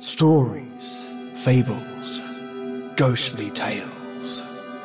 Stories, fables, ghostly tales.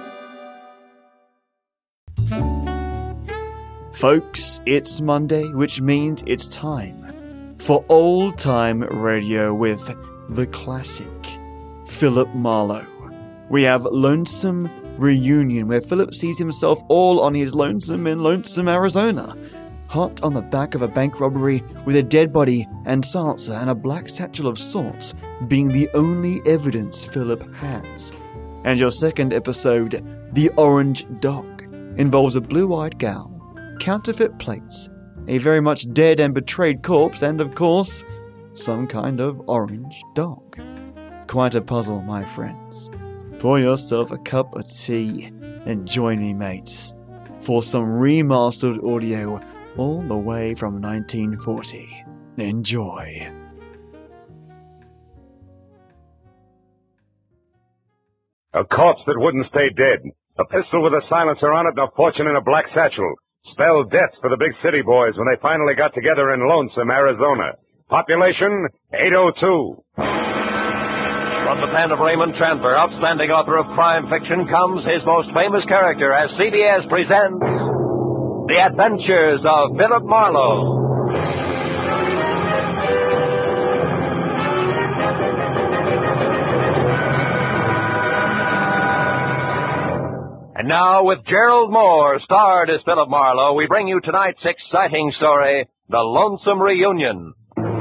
Folks, it's Monday, which means it's time for Old Time Radio with the classic Philip Marlowe. We have Lonesome Reunion, where Philip sees himself all on his lonesome in Lonesome, Arizona, hot on the back of a bank robbery with a dead body and silencer and a black satchel of sorts being the only evidence Philip has. And your second episode, The Orange Dog, involves a blue-eyed gal, counterfeit plates, a very much dead and betrayed corpse, and of course, some kind of orange dog. Quite a puzzle, my friends. Pour yourself a cup of tea and join me, mates, for some remastered audio all the way from 1940. Enjoy. A corpse that wouldn't stay dead. A pistol with a silencer on it and a fortune in a black satchel. Spelled death for the big city boys when they finally got together in Lonesome, Arizona. Population, 802. From the pen of Raymond Chandler, outstanding author of crime fiction, comes his most famous character as CBS presents The Adventures of Philip Marlowe. And now, with Gerald Moore, starred as Philip Marlowe, we bring you tonight's exciting story, The Lonesome Reunion.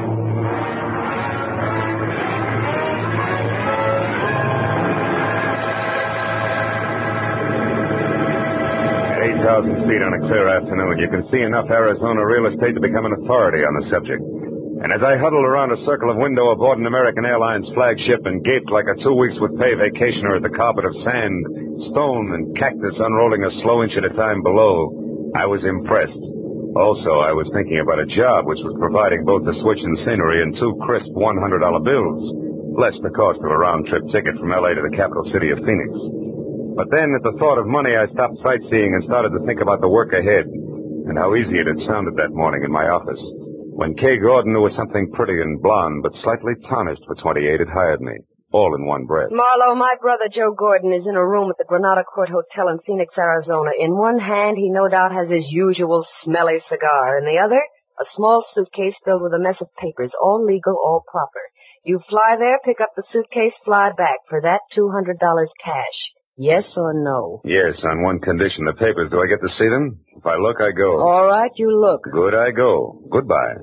8,000 feet on a clear afternoon, you can see enough Arizona real estate to become an authority on the subject. And as I huddled around a circle of window aboard an American Airlines flagship and gaped like a 2 weeks with pay vacationer at the carpet of sand, stone, and cactus unrolling a slow inch at a time below, I was impressed. Also, I was thinking about a job which was providing both the switch in scenery and 2 crisp $100 bills, less the cost of a round-trip ticket from L.A. to the capital city of Phoenix. But then, at the thought of money, I stopped sightseeing and started to think about the work ahead, and how easy it had sounded that morning in my office, when Kay Gordon, who was something pretty and blonde, but slightly tarnished for 28, had hired me, all in one breath. Marlowe, my brother Joe Gordon is in a room at the Granada Court Hotel in Phoenix, Arizona. In one hand, he no doubt has his usual smelly cigar. In the other, a small suitcase filled with a mess of papers, all legal, all proper. You fly there, pick up the suitcase, fly back. For that, $200 cash. Yes or no? Yes, on one condition. The papers, do I get to see them? If I look, I go. All right, you look. Good, I go. Goodbye.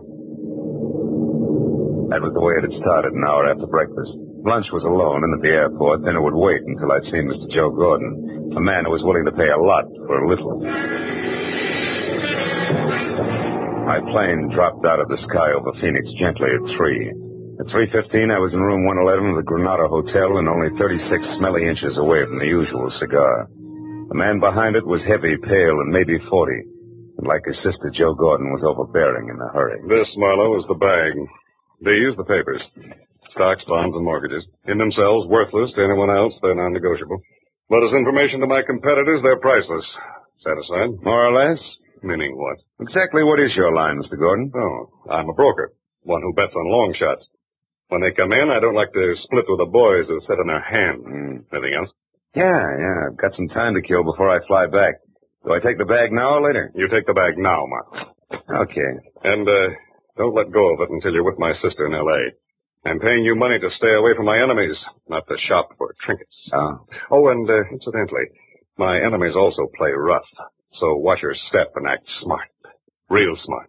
That was the way it had started an hour after breakfast. Lunch was alone, and at the airport, dinner would wait until I'd seen Mr. Joe Gordon, a man who was willing to pay a lot for a little. My plane dropped out of the sky over Phoenix gently at 3. At 3:15, I was in room 111 of the Granada Hotel and only 36 smelly inches away from the usual cigar. The man behind it was heavy, pale, and maybe 40. And like his sister, Joe Gordon was overbearing in a hurry. This, Marlowe, is the bag. These, the papers. Stocks, bonds, and mortgages. In themselves, worthless to anyone else. They're non-negotiable. But as information to my competitors, they're priceless. Satisfied? More or less? Meaning what? Exactly what is your line, Mr. Gordon? Oh, I'm a broker. One who bets on long shots. When they come in, I don't like to split with the boys who sit on their hand. Anything else? Yeah. I've got some time to kill before I fly back. Do I take the bag now or later? You take the bag now, Mark. Okay. And, don't let go of it until you're with my sister in L.A. I'm paying you money to stay away from my enemies, not to shop for trinkets. Oh, and, incidentally, my enemies also play rough. So watch your step and act smart. Real smart.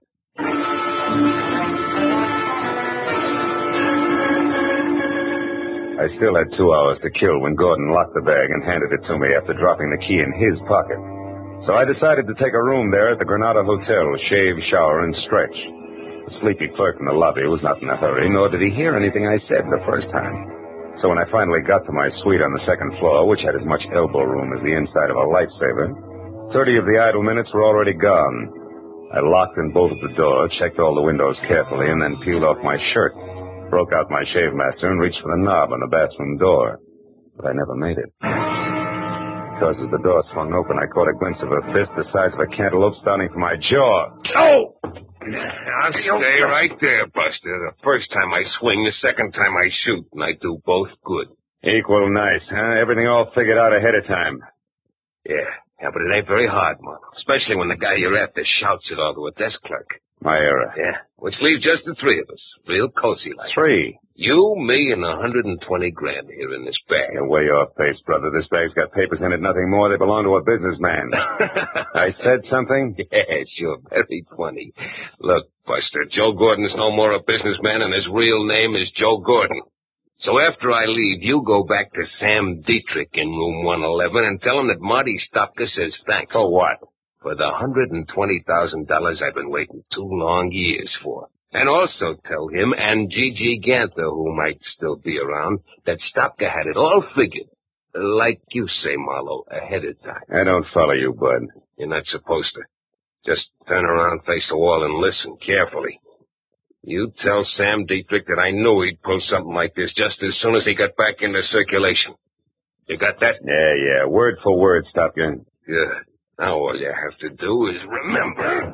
I still had 2 hours to kill when Gordon locked the bag and handed it to me after dropping the key in his pocket. So I decided to take a room there at the Granada Hotel, shave, shower, and stretch. The sleepy clerk in the lobby was not in a hurry, nor did he hear anything I said the first time. So when I finally got to my suite on the second floor, which had as much elbow room as the inside of a lifesaver, 30 of the idle minutes were already gone. I locked and bolted the door, checked all the windows carefully, and then peeled off my shirt, broke out my shave master, and reached for the knob on the bathroom door. But I never made it. Because as the door swung open, I caught a glimpse of a fist the size of a cantaloupe starting from my jaw. Oh! I'll stay right there, Buster. The first time I swing, the second time I shoot, and I do both good. Equal nice, huh? Everything all figured out ahead of time. Yeah, but it ain't very hard, Mark. Especially when the guy you're after shouts it all to a desk clerk. My era. Yeah, which leaves just the three of us. Real cozy like. 3. You, me, and 120 grand here in this bag. You're way off base, brother. This bag's got papers in it, nothing more. They belong to a businessman. I said something? Yeah, sure. Very funny. Look, Buster, Joe Gordon's no more a businessman, and his real name is Joe Gordon. So after I leave, you go back to Sam Dietrich in room 111 and tell him that Marty Stopka says thanks. For what? For the $120,000 I've been waiting 2 long years for. And also tell him and Gigi Ganther, who might still be around, that Stopka had it all figured. Like you say, Marlowe, ahead of time. I don't follow you, bud. You're not supposed to. Just turn around, face the wall, and listen carefully. You tell Sam Dietrich that I knew he'd pull something like this just as soon as he got back into circulation. You got that? Yeah. Word for word, Stopka. Good. Now all you have to do is remember.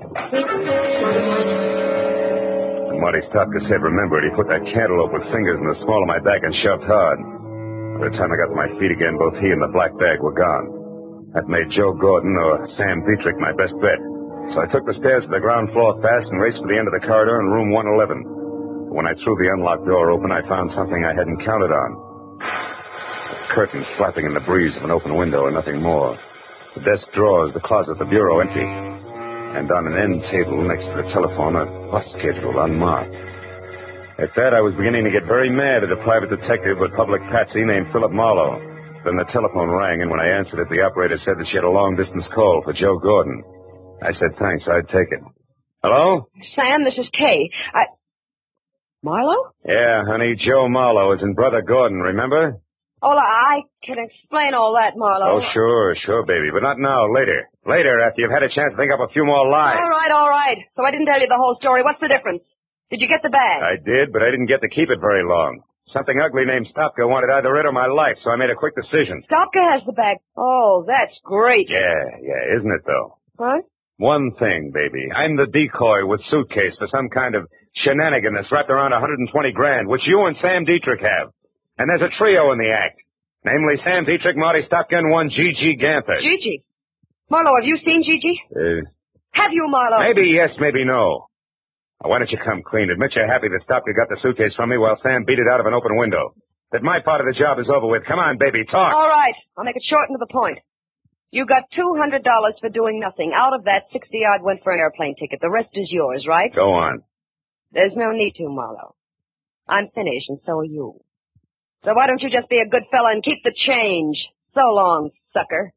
When Marty Stopka said remember it, he put that cantaloupe with fingers in the small of my back and shoved hard. By the time I got to my feet again, both he and the black bag were gone. That made Joe Gordon or Sam Dietrich my best bet. So I took the stairs to the ground floor fast and raced for the end of the corridor in room 111. When I threw the unlocked door open, I found something I hadn't counted on. A curtain flapping in the breeze of an open window and nothing more. The desk drawers, the closet, the bureau empty. And on an end table next to the telephone, a bus schedule unmarked. At that, I was beginning to get very mad at a private detective with public patsy named Philip Marlowe. Then the telephone rang, and when I answered it, the operator said that she had a long-distance call for Joe Gordon. I said thanks, I'd take it. Hello? Sam, this is Kay. Marlowe? Yeah, honey, Joe Marlowe is in Brother Gordon, remember? Oh, I can explain all that, Marlowe. Oh, sure, baby, but not now, later. Later, after you've had a chance to think up a few more lies. All right. So I didn't tell you the whole story. What's the difference? Did you get the bag? I did, but I didn't get to keep it very long. Something ugly named Stopka wanted either it or my life, so I made a quick decision. Stopka has the bag. Oh, that's great. Yeah, isn't it, though? What? One thing, baby. I'm the decoy with suitcase for some kind of shenanigan that's wrapped around 120 grand, which you and Sam Dietrich have. And there's a trio in the act. Namely, Sam Dietrich, Marty Stopka, and one Gigi Ganther. Gigi? Marlowe, have you seen Gigi? Have you, Marlowe? Maybe yes, maybe no. Now, why don't you come clean? Admit you're happy that Stopka got the suitcase from me while Sam beat it out of an open window. That my part of the job is over with. Come on, baby, talk. All right. I'll make it short and to the point. You got $200 for doing nothing. Out of that, 60-odd went for an airplane ticket. The rest is yours, right? Go on. There's no need to, Marlowe. I'm finished, and so are you. So why don't you just be a good fella and keep the change? So long, sucker.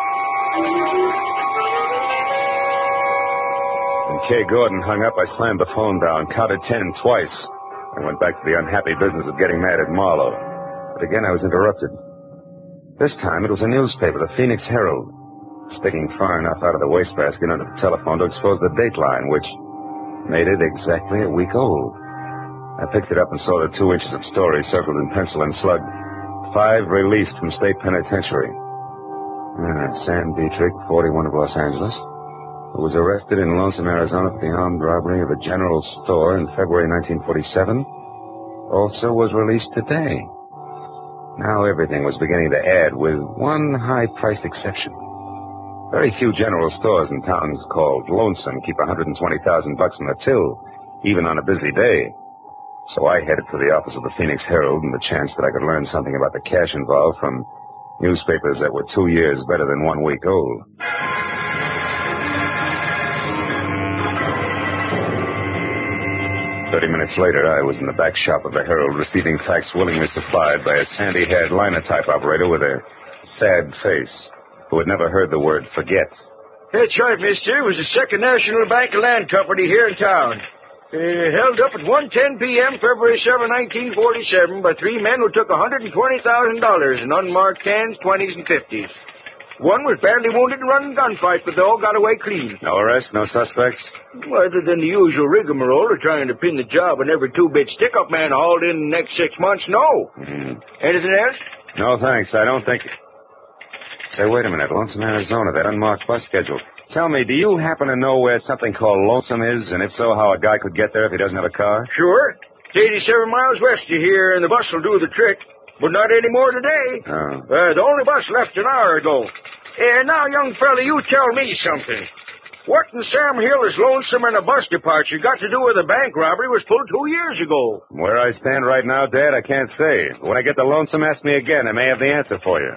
When Kay Gordon hung up, I slammed the phone down, counted 10 twice, and went back to the unhappy business of getting mad at Marlowe. But again, I was interrupted. This time, it was a newspaper, the Phoenix Herald, sticking far enough out of the wastebasket under the telephone to expose the date line, which made it exactly a week old. I picked it up and saw the 2 inches of story circled in pencil and slugged. 5 released from state penitentiary. Sam Dietrich, 41 of Los Angeles, who was arrested in Lonesome, Arizona for the armed robbery of a general store in February 1947, also was released today. Now everything was beginning to add, with one high-priced exception. Very few general stores in towns called Lonesome keep $120,000 in the till, even on a busy day. So I headed for the office of the Phoenix Herald and the chance that I could learn something about the cash involved from newspapers that were 2 years better than 1 week old. "30 minutes later, I was in the back shop of the Herald receiving facts willingly supplied by a sandy-haired linotype operator with a sad face who had never heard the word forget. That's right, mister. It was the Second National Bank and Land Company here in town. Held up at 1:10 p.m., February 7, 1947, by 3 men who took $120,000 in unmarked 10s, 20s, and 50s. One was badly wounded and running gunfight, but they all got away clean. No arrests, no suspects? Well, other than the usual rigmarole of trying to pin the job on every 2-bit stick-up man hauled in the next 6 months, no. Anything else? No, thanks. I don't think... Say, wait a minute. Lonesome, Arizona, that unmarked bus schedule. Tell me, do you happen to know where something called Lonesome is? And if so, how a guy could get there if he doesn't have a car? Sure. It's 87 miles west of here, and the bus will do the trick. But not anymore today. Oh. The only bus left an hour ago. Now, young fella, you tell me something. What in Sam Hill is Lonesome and a bus departure got to do with a bank robbery was pulled 2 years ago? Where I stand right now, Dad, I can't say. When I get to Lonesome, ask me again. I may have the answer for you.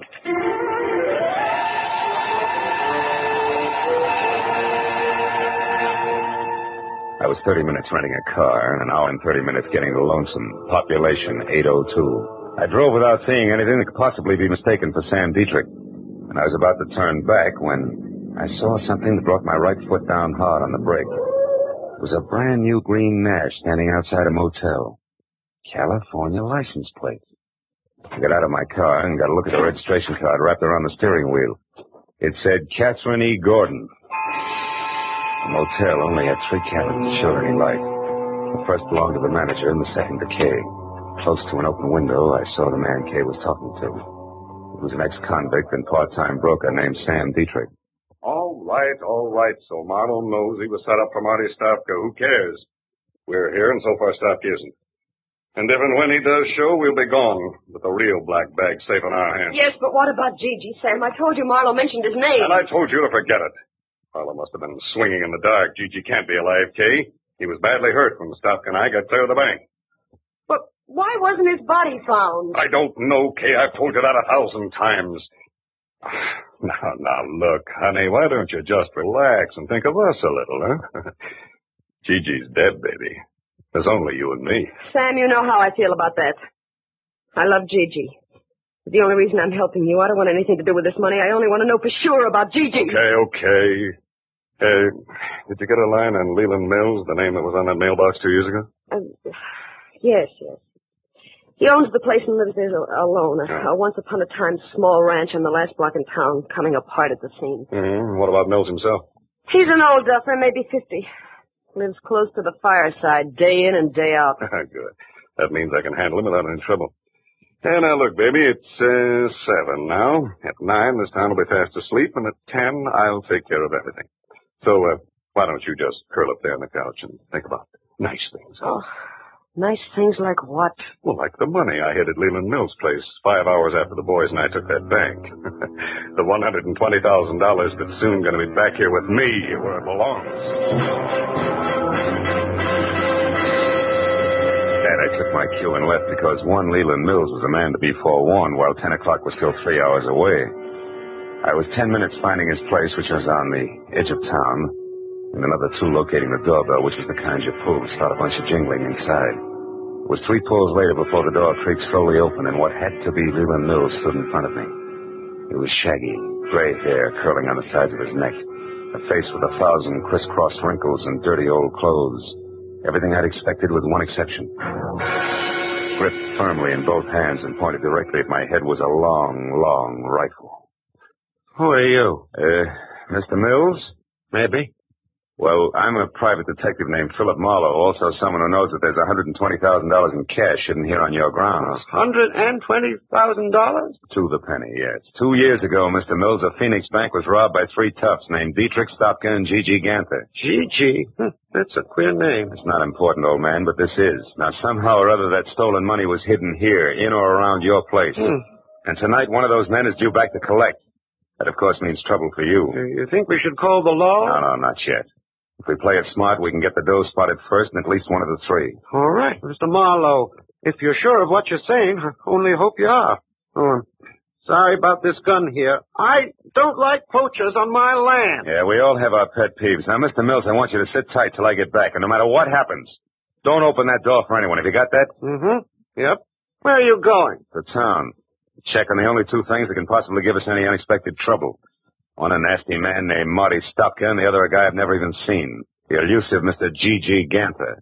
I was 30 minutes renting a car and an hour and 30 minutes getting to Lonesome. Population 802. I drove without seeing anything that could possibly be mistaken for Sam Dietrich. And I was about to turn back when I saw something that brought my right foot down hard on the brake. It was a brand new green Nash standing outside a motel. California license plate. I got out of my car and got a look at the registration card wrapped around the steering wheel. It said Catherine E. Gordon. The motel only had 3 cabins that showed any light. The first belonged to the manager and the second to Kay. Close to an open window, I saw the man Kay was talking to. It was an ex-convict and part-time broker named Sam Dietrich. All right. So Marlowe knows he was set up for Marty Stopka. Who cares? We're here, and so far Stopka isn't. And if and when he does show, we'll be gone. With the real black bag safe in our hands. Yes, but what about Gigi, Sam? I told you Marlowe mentioned his name. And I told you to forget it. Marlowe must have been swinging in the dark. Gigi can't be alive, Kay. He was badly hurt when Stopka and I got clear of the bank. But why wasn't his body found? I don't know, Kay. I've told you that 1,000 times. Now, look, honey, why don't you just relax and think of us a little, huh? Gigi's dead, baby. There's only you and me. Sam, you know how I feel about that. I love Gigi. The only reason I'm helping you, I don't want anything to do with this money. I only want to know for sure about Gigi. Okay. Did you get a line on Leland Mills, the name that was on that mailbox 2 years ago? Yes. He owns the place and lives there alone. A once-upon-a-time small ranch on the last block in town, coming apart at the seams. Mm-hmm. What about Mills himself? He's an old duffer, maybe 50. Lives close to the fireside, day in and day out. Good. That means I can handle him without any trouble. And now, look, baby, it's 7 now. At 9, this town will be fast asleep, and at 10, I'll take care of everything. So, why don't you just curl up there on the couch and think about nice things, huh? Oh, nice things like what? Well, like the money I hid at Leland Mills' place 5 hours after the boys and I took that bank. The $120,000 that's soon going to be back here with me where it belongs. Dad, I took my cue and left because one, Leland Mills was a man to be forewarned, while 10 o'clock was still 3 hours away. I was 10 minutes finding his place, which was on the edge of town, and another 2 locating the doorbell, which was the kind you pull to start a bunch of jingling inside. It was 3 pulls later before the door creaked slowly open, and what had to be Leland Mills stood in front of me. He was shaggy, gray hair curling on the sides of his neck, a face with 1,000 crisscrossed wrinkles and dirty old clothes. Everything I'd expected with one exception. Gripped firmly in both hands and pointed directly at my head was a long rifle. Who are you? Mr. Mills? Maybe. Well, I'm a private detective named Philip Marlowe, also someone who knows that there's $120,000 in cash hidden here on your grounds. $120,000? To the penny, yes. 2 years ago, Mr. Mills, a Phoenix bank was robbed by 3 toughs named Dietrich, Stopka, and Gigi Ganther. Gigi? That's a queer name. It's not important, old man, but this is. Now, somehow or other, that stolen money was hidden here, in or around your place. And tonight, one of those men is due back to collect. That, of course, means trouble for you. You think we should call the law? No, not yet. If we play it smart, we can get the dough spotted first and at least one of the 3. All right, Mr. Marlowe. If you're sure of what you're saying, I only hope you are. Oh, sorry about this gun here. I don't like poachers on my land. Yeah, we all have our pet peeves. Now, Mr. Mills, I want you to sit tight till I get back, and no matter what happens, don't open that door for anyone. Have you got that? Mm-hmm. Yep. Where are you going? To town. Check on the only 2 things that can possibly give us any unexpected trouble. One a nasty man named Marty Stopka, and the other a guy I've never even seen. The elusive Mr. Gigi Ganther.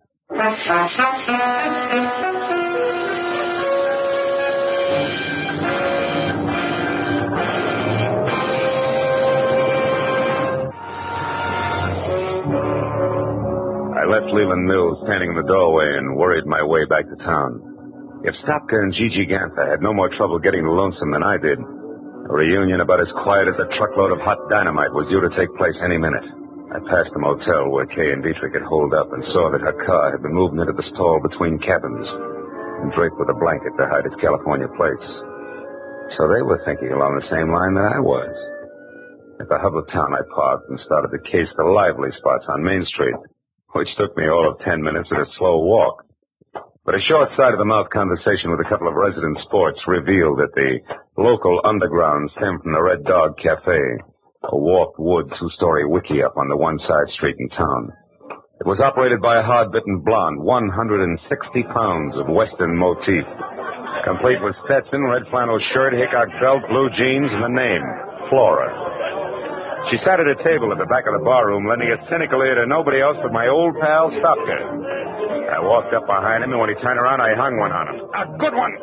I left Leland Mills standing in the doorway and worried my way back to town. If Stopka and Gigi Ganther had no more trouble getting to Lonesome than I did, A reunion about as quiet as a truckload of hot dynamite was due to take place any minute. I passed the motel where Kay and Dietrich had holed up and saw that her car had been moved into the stall between cabins and draped with a blanket to hide its California plates. So they were thinking along the same line that I was. At the hub of town, I parked and started to case the lively spots on Main Street, which took me all of 10 minutes at a slow walk. But a short side-of-the-mouth conversation with a couple of resident sports revealed that the local underground stemmed from the Red Dog Cafe, a warped wood two-story wiki-up on the one side street in town. It was operated by a hard-bitten blonde, 160 pounds of Western motif, complete with Stetson, red flannel shirt, Hickok belt, blue jeans, and the name, Flora. She sat at a table at the back of the barroom, lending a cynical ear to nobody else but my old pal, Stopka. I walked up behind him, and when he turned around, I hung one on him. A good one.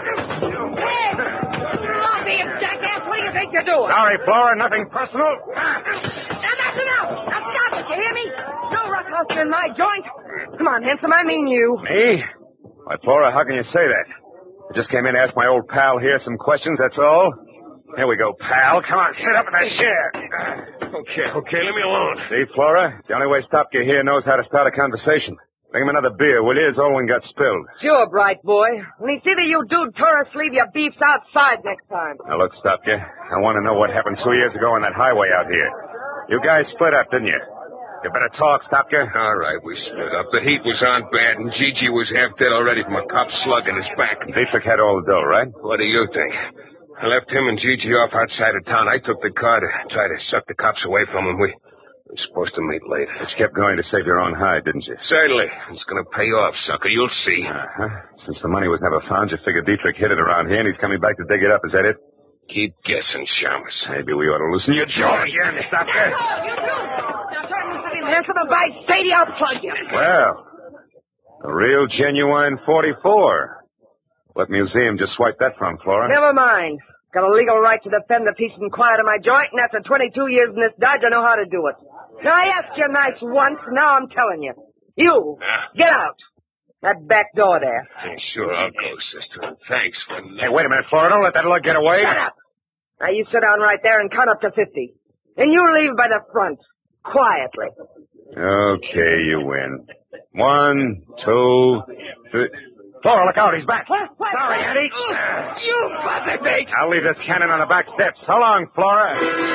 Hey, jackass, what do you think you're doing? Sorry, Flora, nothing personal. Now, that's enough. Now, stop it, you hear me? No roughhouse in my joint. Come on, handsome, I mean you. Me? Why, Flora, how can you say that? I just came in to ask my old pal here some questions, that's all. Here we go, pal. Come on, sit up in that chair. Okay, leave me alone. See, Flora? It's the only way Stopka here knows how to start a conversation. Bring him another beer, will you? His old one got spilled. Sure, bright boy. When you see that you dude tourists leave your beefs outside next time. Now, look, Stopka. I want to know what happened 2 years ago on that highway out here. You guys split up, didn't you? You better talk, Stopka. All right, we split up. The heat was on bad, and Gigi was half dead already from a cop slug in his back. Dietrich had all the dough, right? What do you think? I left him and Gigi off outside of town. I took the car to try to suck the cops away from him. We were supposed to meet late. But you kept going to save your own hide, didn't you? Certainly. It's going to pay off, sucker. You'll see. Uh-huh. Since the money was never found, you figured Dietrich hid it around here, and he's coming back to dig it up. Is that it? Keep guessing, Shamus. Maybe we ought to loosen your jaw again, Stopka. You do. Now, turn this little handsome and by Sadie, I'll plug you. Well, a real genuine 44. What museum just swiped that from, Flora? Never mind. Got a legal right to defend the peace and quiet of my joint, and after 22 years in this dodge, I know how to do it. Now, I asked you nice once, now I'm telling you. You, get out. That back door there. Hey, sure, I'll go, sister. Thanks for... Hey, wait a minute, Flora. Don't let that lug get away. Shut up. Now, you sit down right there and count up to 50. Then you leave by the front. Quietly. Okay, you win. 1, 2, 3... Flora, look out, he's back. What? Sorry, Andy. You bugger bait. I'll leave this cannon on the back steps. So long, Flora.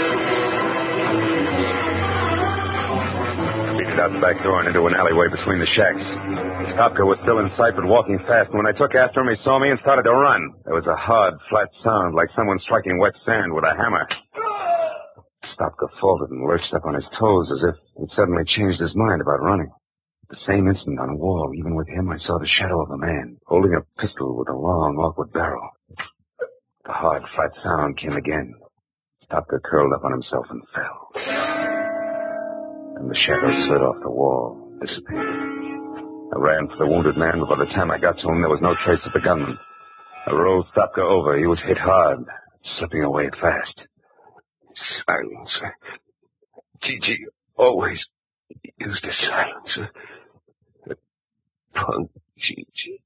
I beat it out the back door and into an alleyway between the shacks. Stopka was still in sight, but walking fast, and when I took after him, he saw me and started to run. There was a hard, flat sound, like someone striking wet sand with a hammer. Stopka faltered and lurched up on his toes as if he'd suddenly changed his mind about running. At the same instant, on a wall, even with him, I saw the shadow of a man, holding a pistol with a long, awkward barrel. The hard, flat sound came again. Stopka curled up on himself and fell. And the shadow slid off the wall, disappeared. I ran for the wounded man, but by the time I got to him, there was no trace of the gunman. I rolled Stopka over. He was hit hard, slipping away fast. Silencer. Gigi always used a silencer. The punk Gigi.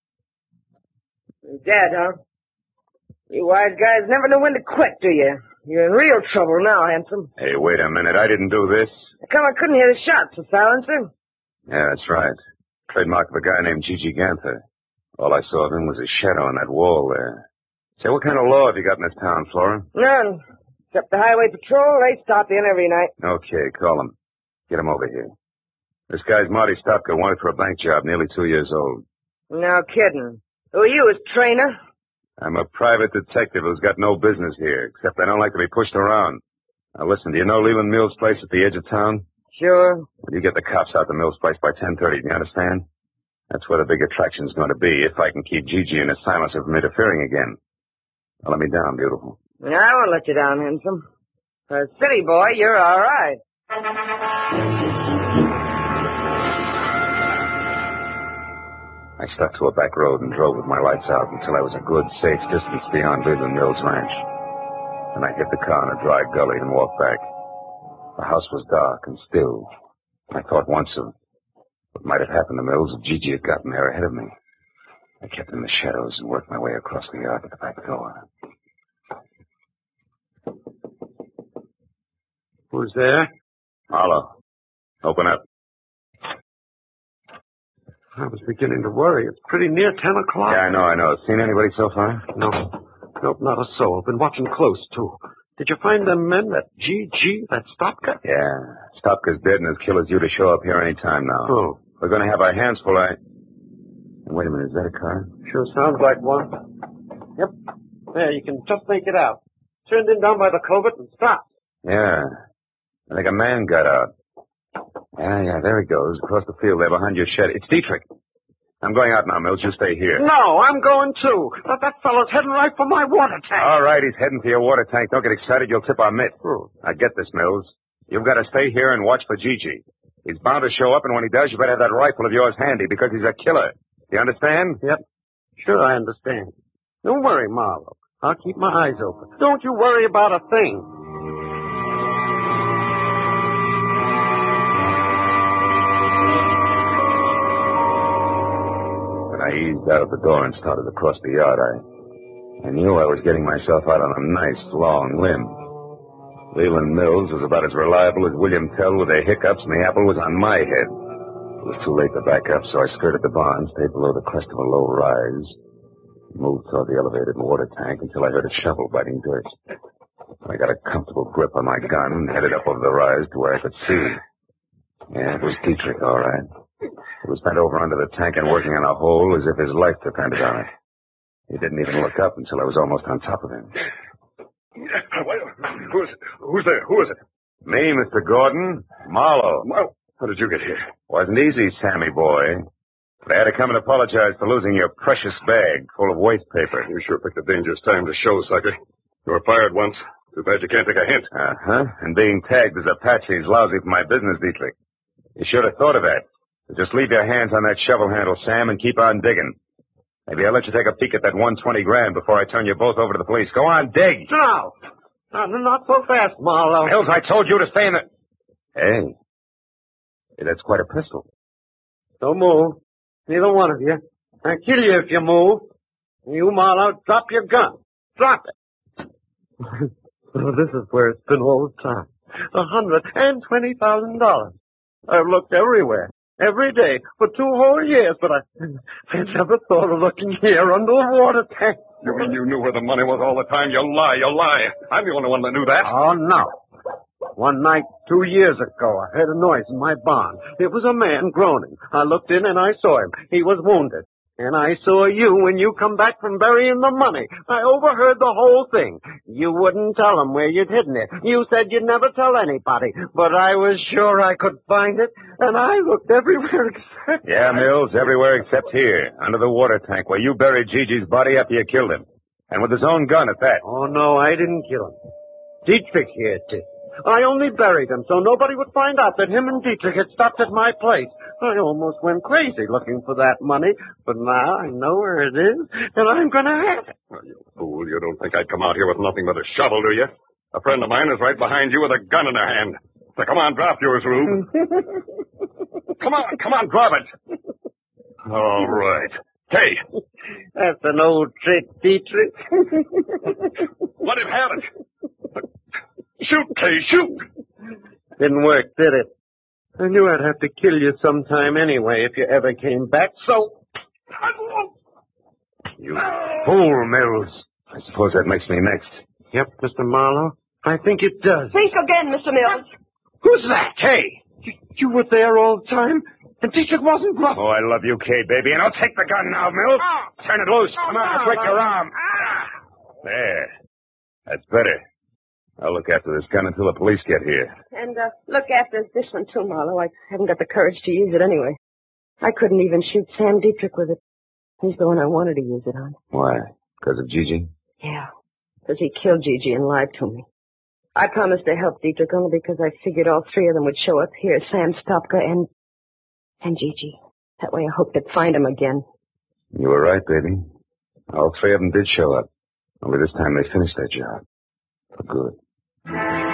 Dead, huh? You wise guys never know when to quit, do you? You're in real trouble now, handsome. Hey, wait a minute. I didn't do this. How come I couldn't hear the shots, the silencer? Yeah, that's right. Trademark of a guy named Gigi Ganther. All I saw of him was his shadow on that wall there. Say, what kind of law have you got in this town, Flora? None. Except the highway patrol, they stop in every night. Okay, call him. Get him over here. This guy's Marty Stopka, wanted for a bank job, nearly 2 years old. No kidding. Who are you, his trainer? I'm a private detective who's got no business here, except I don't like to be pushed around. Now listen, do you know Leland Mills' place at the edge of town? Sure. Well, you get the cops out to Mills' place by 10:30, do you understand? That's where the big attraction's going to be, if I can keep Gigi and his silencer from interfering again. Now let me down, beautiful. I won't let you down, handsome. For a city boy, you're all right. I stuck to a back road and drove with my lights out until I was a good, safe distance beyond Leland Mills Ranch. Then I hit the car in a dry gully and walked back. The house was dark and still. I thought once of what might have happened to Mills if Gigi had gotten there ahead of me. I kept in the shadows and worked my way across the yard to the back door. Who's there? Marlowe. Open up. I was beginning to worry. It's pretty near 10 o'clock. Yeah, I know. Seen anybody so far? No. Nope, not a soul. Been watching close, too. Did you find them men, that GG, that Stopka? Yeah. Stopka's dead and his killer's due to show up here any time now. Oh. We're going to have our hands full. Wait a minute. Is that a car? Sure sounds like one. Yep. There, you can just make it out. Turned in down by the culvert and stopped. Yeah. I think a man got out. Yeah, there he goes. Across the field there behind your shed. It's Dietrich. I'm going out now, Mills. You stay here. No, I'm going too. That fellow's heading right for my water tank. All right, he's heading for your water tank. Don't get excited. You'll tip our mitt. Now get this, Mills. You've got to stay here and watch for Gigi. He's bound to show up, and when he does, you better have that rifle of yours handy because he's a killer. You understand? Yep. Sure, I understand. Don't worry, Marlowe. I'll keep my eyes open. Don't you worry about a thing. I eased out of the door and started across the yard. I knew I was getting myself out on a nice, long limb. Leland Mills was about as reliable as William Tell with their hiccups, and the apple was on my head. It was too late to back up, so I skirted the barn, stayed below the crest of a low rise, moved toward the elevated water tank until I heard a shovel biting dirt. I got a comfortable grip on my gun and headed up over the rise to where I could see. Yeah, it was Dietrich, all right. He was bent over under the tank and working on a hole as if his life depended on it. He didn't even look up until I was almost on top of him. Who's there? Who is it? Me, Mr. Gordon. Marlowe. How did you get here? Wasn't easy, Sammy boy. But I had to come and apologize for losing your precious bag full of waste paper. You sure picked a dangerous time to show, sucker. You were fired once. Too bad you can't take a hint. Uh-huh. And being tagged as Apache is lousy for my business, Dietrich. You should have thought of that. Just leave your hands on that shovel handle, Sam, and keep on digging. Maybe I'll let you take a peek at that 120 grand before I turn you both over to the police. Go on, dig. No. Not so fast, Marlowe. Mills, I told you to stay in the... Hey, that's quite a pistol. Don't move. Neither one of you. I'll kill you if you move. You, Marlowe, drop your gun. Drop it. This is where it's been all the time. $120,000. I've looked everywhere. Every day for 2 whole years, but I never thought of looking here under a water tank. You mean you knew where the money was all the time? You lie. I'm the only one that knew that. Oh, no. One night 2 years ago, I heard a noise in my barn. It was a man groaning. I looked in and I saw him. He was wounded. And I saw you when you come back from burying the money. I overheard the whole thing. You wouldn't tell them where you'd hidden it. You said you'd never tell anybody. But I was sure I could find it, and I looked everywhere except... Yeah, Mills, everywhere except here, under the water tank, where you buried Gigi's body after you killed him. And with his own gun at that. Oh, no, I didn't kill him. Dietrich here did. I only buried him so nobody would find out that him and Dietrich had stopped at my place. I almost went crazy looking for that money, but now I know where it is, and I'm going to have it. Oh, you fool. You don't think I'd come out here with nothing but a shovel, do you? A friend of mine is right behind you with a gun in her hand. So come on, drop yours, Rube. Come on, drop it. All right. Hey. That's an old trick, Dietrich. Let him have it. Shoot, Kay, shoot! Didn't work, did it? I knew I'd have to kill you sometime anyway if you ever came back, so... You fool, Mills. I suppose that makes me next. Yep, Mr. Marlowe. I think it does. Think again, Mr. Mills. Who's that? Kay! You were there all the time? And Dietrich wasn't bluffing. Oh, I love you, Kay, baby. And I'll take the gun now, Mills. Turn it loose. Come on, I'll break your arm. There. That's better. I'll look after this gun until the police get here. And look after this one, too, Marlowe. I haven't got the courage to use it anyway. I couldn't even shoot Sam Dietrich with it. He's the one I wanted to use it on. Why? Because of Gigi? Yeah, because he killed Gigi and lied to me. I promised to help Dietrich only because I figured all 3 of them would show up here, Sam Stopka and Gigi. That way I hoped to find him again. You were right, baby. All 3 of them did show up. Only this time they finished their job. For good. It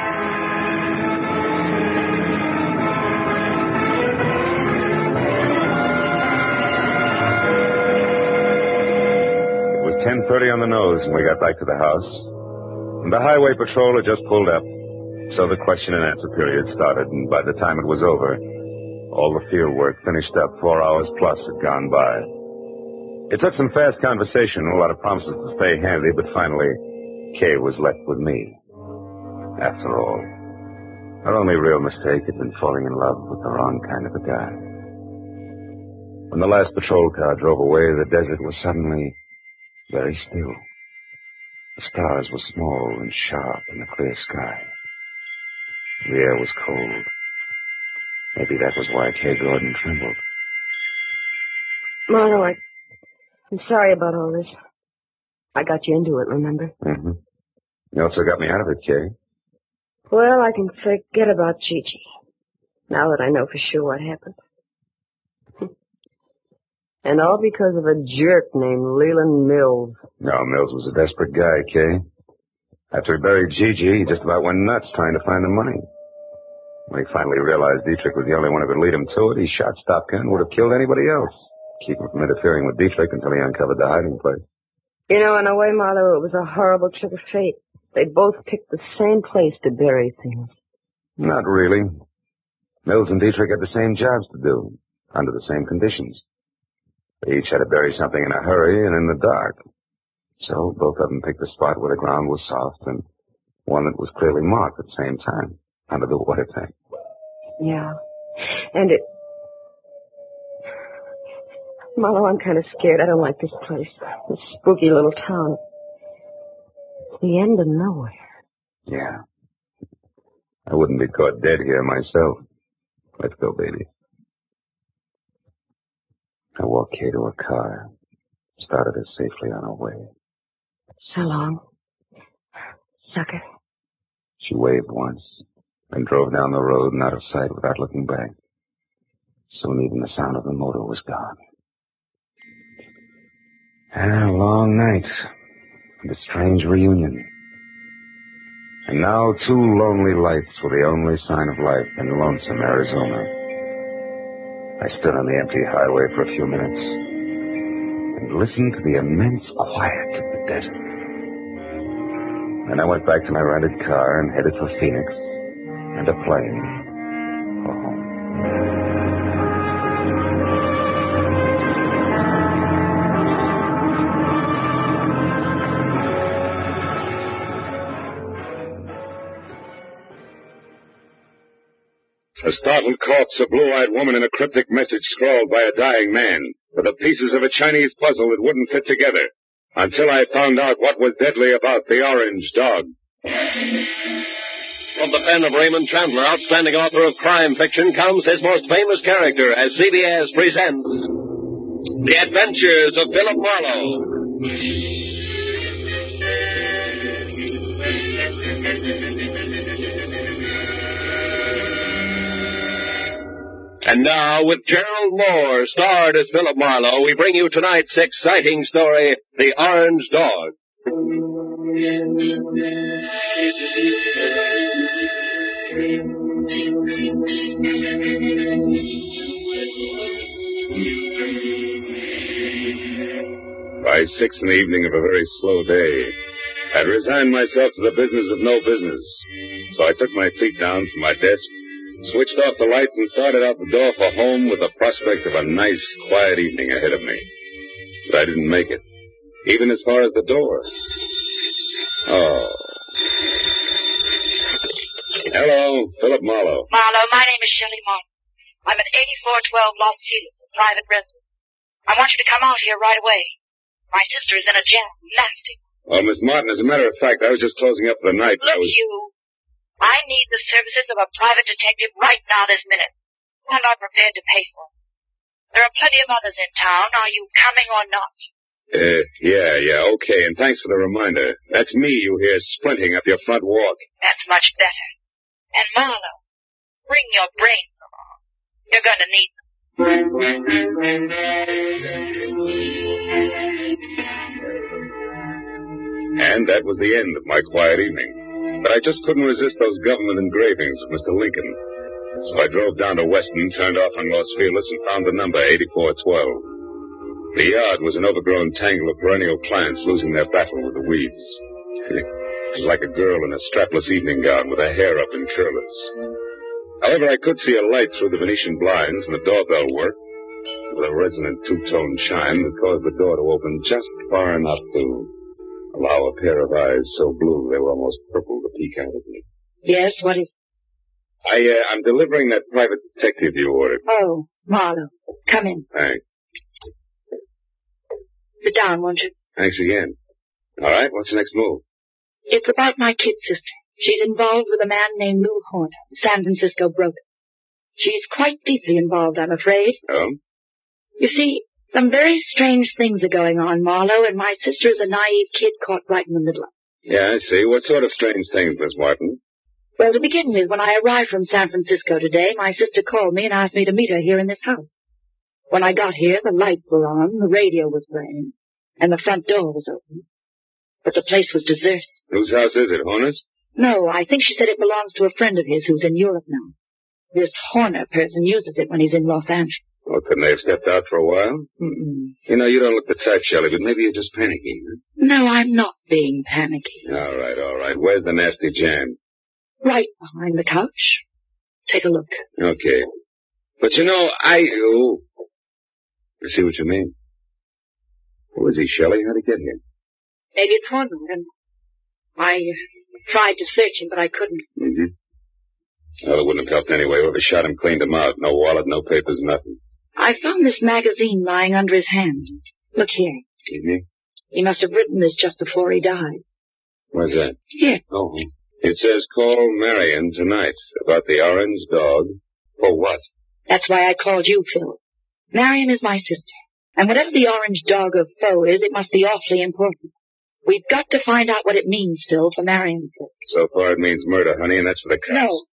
was 10:30 on the nose when we got back to the house. And the highway patrol had just pulled up. So the question and answer period started, and by the time it was over, all the field work finished up. 4 hours plus had gone by. It took some fast conversation, a lot of promises to stay handy, but finally, Kay was left with me. After all, her only real mistake had been falling in love with the wrong kind of a guy. When the last patrol car drove away, the desert was suddenly very still. The stars were small and sharp in the clear sky. The air was cold. Maybe that was why Kay Gordon trembled. Marlo, I'm sorry about all this. I got you into it, remember? Mm-hmm. You also got me out of it, Kay. Well, I can forget about Gigi, now that I know for sure what happened. And all because of a jerk named Leland Mills. No, Mills was a desperate guy, Kay. After he buried Gigi, he just about went nuts trying to find the money. When he finally realized Dietrich was the only one who could lead him to it, he shot Stopka and would have killed anybody else. Keep him from interfering with Dietrich until he uncovered the hiding place. You know, in a way, Marlo, it was a horrible trick of fate. They both picked the same place to bury things. Not really. Mills and Dietrich had the same jobs to do, under the same conditions. They each had to bury something in a hurry and in the dark. So both of them picked a spot where the ground was soft and one that was clearly marked at the same time, under the water tank. Yeah. And it... Marlo, I'm kind of scared. I don't like this place. This spooky little town. It's the end of nowhere. Yeah. I wouldn't be caught dead here myself. Let's go, baby. I walked Kay to her car, started her safely on her way. So long, sucker. She waved once, then drove down the road and out of sight without looking back. Soon even the sound of the motor was gone. And a long night, and a strange reunion. And now 2 lonely lights were the only sign of life in lonesome Arizona. I stood on the empty highway for a few minutes and listened to the immense quiet of the desert. Then I went back to my rented car and headed for Phoenix and a plane for home. A startled corpse, a blue-eyed woman, and a cryptic message scrawled by a dying man, with the pieces of a Chinese puzzle that wouldn't fit together, until I found out what was deadly about the orange dog. From the pen of Raymond Chandler, outstanding author of crime fiction, comes his most famous character as CBS presents The Adventures of Philip Marlowe. And now, with Gerald Moore, starred as Philip Marlowe, we bring you tonight's exciting story, The Orange Dog. By 6 in the evening of a very slow day, I'd resigned myself to the business of no business. So I took my feet down from my desk, switched off the lights, and started out the door for home with the prospect of a nice, quiet evening ahead of me. But I didn't make it, even as far as the door. Oh. Hello, Philip Marlowe. Marlowe, my name is Shelley Martin. I'm at 8412 Los Feliz, a private residence. I want you to come out here right away. My sister is in a jam, nasty. Well, Miss Martin, as a matter of fact, I was just closing up for the night. Look, I need the services of a private detective right now this minute. And I'm prepared to pay for it. There are plenty of others in town. Are you coming or not? Yeah, okay, and thanks for the reminder. That's me you hear sprinting up your front walk. That's much better. And Marlowe, bring your brains along. You're going to need them. And that was the end of my quiet evening. But I just couldn't resist those government engravings of Mr. Lincoln. So I drove down to Weston, turned off on Los Feliz, and found the number 8412. The yard was an overgrown tangle of perennial plants losing their battle with the weeds. She was like a girl in a strapless evening gown with her hair up in curlers. However, I could see a light through the Venetian blinds, and the doorbell worked with a resonant two-tone chime that caused the door to open just far enough to allow a pair of eyes so blue they were almost purple to peek out at me. Yes, what is... I'm delivering that private detective you ordered. Oh, Marlowe. Come in. Thanks. Sit down, won't you? Thanks again. All right, what's the next move? It's about my kid sister. She's involved with a man named Lou Horner, a San Francisco broker. She's quite deeply involved, I'm afraid. Oh? You see, some very strange things are going on, Marlowe, and my sister is a naive kid caught right in the middle of it. Yeah, I see. What sort of strange things, Miss Martin? Well, to begin with, when I arrived from San Francisco today, my sister called me and asked me to meet her here in this house. When I got here, the lights were on, the radio was playing, and the front door was open. But the place was deserted. Whose house is it, Horner's? No, I think she said it belongs to a friend of his who's in Europe now. This Horner person uses it when he's in Los Angeles. Well, couldn't they have stepped out for a while? Mm-mm. You know, you don't look the type, Shelley, but maybe you're just panicking. Huh? No, I'm not being panicky. All right. Where's the nasty jam? Right behind the couch. Take a look. Okay. But you know, I see what you mean. Who is he, Shelley? How'd he get here? Maybe it's Horner, and I tried to search him, but I couldn't. Mm-hmm. Well, it wouldn't have helped anyway. Whoever shot him cleaned him out. No wallet, no papers, nothing. I found this magazine lying under his hand. Look here. Mm-hmm. He must have written this just before he died. Where's that? Here. Oh. It says, call Marion tonight about the orange dog. For what? That's why I called you, Phil. Marion is my sister. And whatever the orange dog of foe is, it must be awfully important. We've got to find out what it means, Phil, for Marion's sake. So far it means murder, honey, and that's for the cops. No.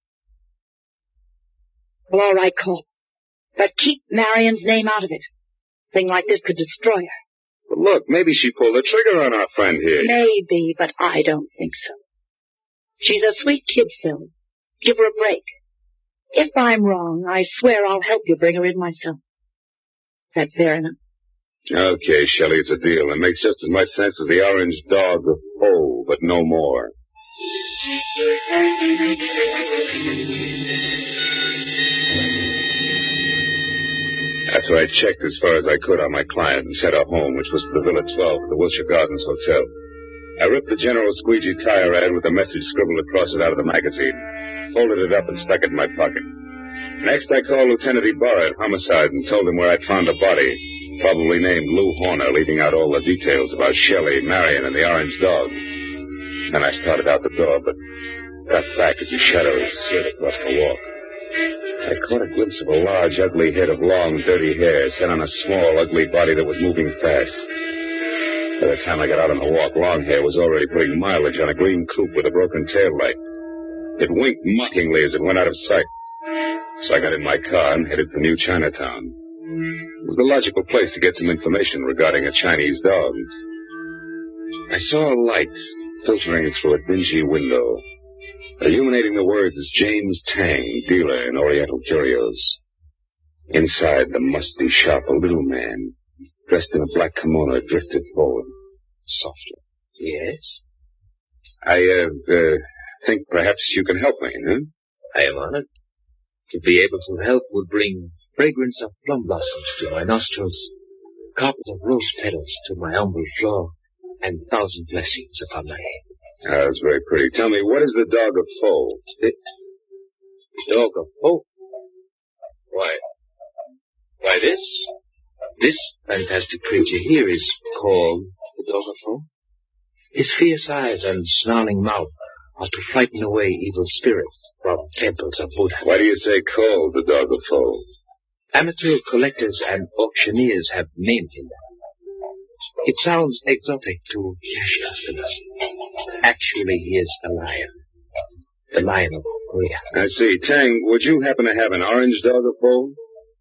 Well, all right, call. But keep Marion's name out of it. A thing like this could destroy her. But look, maybe she pulled the trigger on our friend here. Maybe, but I don't think so. She's a sweet kid, Phil. Give her a break. If I'm wrong, I swear I'll help you bring her in myself. Is that fair enough? Okay, Shelley, it's a deal. It makes just as much sense as the orange dog of foe, but no more. After I checked as far as I could on my client and sent her home, which was to the Villa 12 at the Wilshire Gardens Hotel, I ripped the General Squeegee tire ad with a message scribbled across it out of the magazine, folded it up and stuck it in my pocket. Next, I called Lieutenant Ibarra at Homicide and told him where I'd found a body, probably named Lou Horner, leaving out all the details about Shelley, Marion, and the orange dog. Then I started out the door, but got back as his shadow slid across the walk. I caught a glimpse of a large, ugly head of long, dirty hair set on a small, ugly body that was moving fast. By the time I got out on the walk, Longhair was already putting mileage on a green coupe with a broken tail light. It winked mockingly as it went out of sight. So I got in my car and headed for New Chinatown. It was the logical place to get some information regarding a Chinese dog. I saw a light filtering through a dingy window, illuminating the words James Tang, dealer in Oriental curios. Inside the musty shop, a little man, dressed in a black kimono, drifted forward, softly. Yes? I think perhaps you can help me, huh? I am honored. To be able to help would bring fragrance of plum blossoms to my nostrils, carpet of rose petals to my humble floor, and 1,000 blessings upon my head. Ah, that's very pretty. Tell me, what is the dog of foe? The dog of foe? Why this fantastic creature here is called the dog of foe. His fierce eyes and snarling mouth are to frighten away evil spirits from temples of Buddha. Why do you say called the dog of foe? Amateur collectors and auctioneers have named him that. It sounds exotic to cash customers. Actually, he is a lion. The lion of Korea. I see. Tang, would you happen to have an orange dog of foe?